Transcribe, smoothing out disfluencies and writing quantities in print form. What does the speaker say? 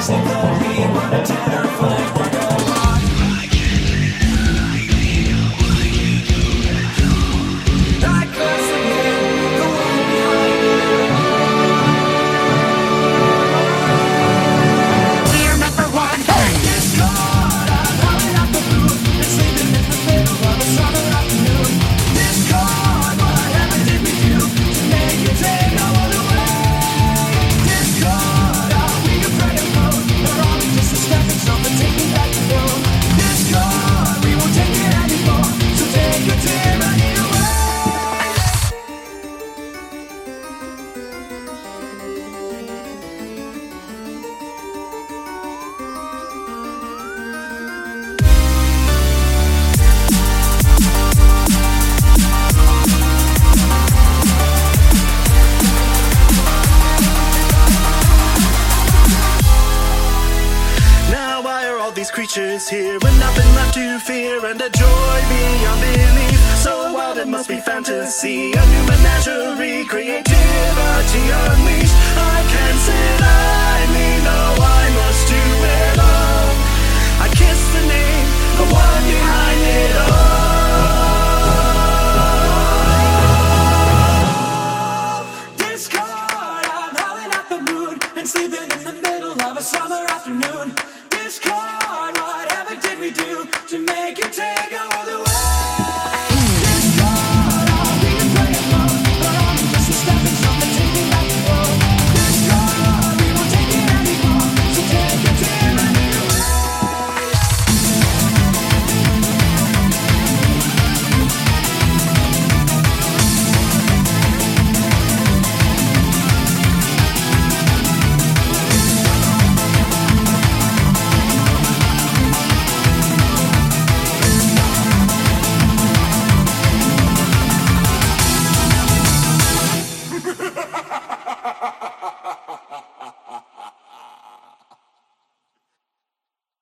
Creatures here with nothing left to fear and a joy beyond belief. So wild it must be fantasy, a new menagerie, creativity unleashed. I can't sit idly, no, I must do it all. I kiss the name, the one behind it all. Discord, I'm howling at the moon and sleeping in the middle of a summer afternoon. Discord, whatever did we do to make you take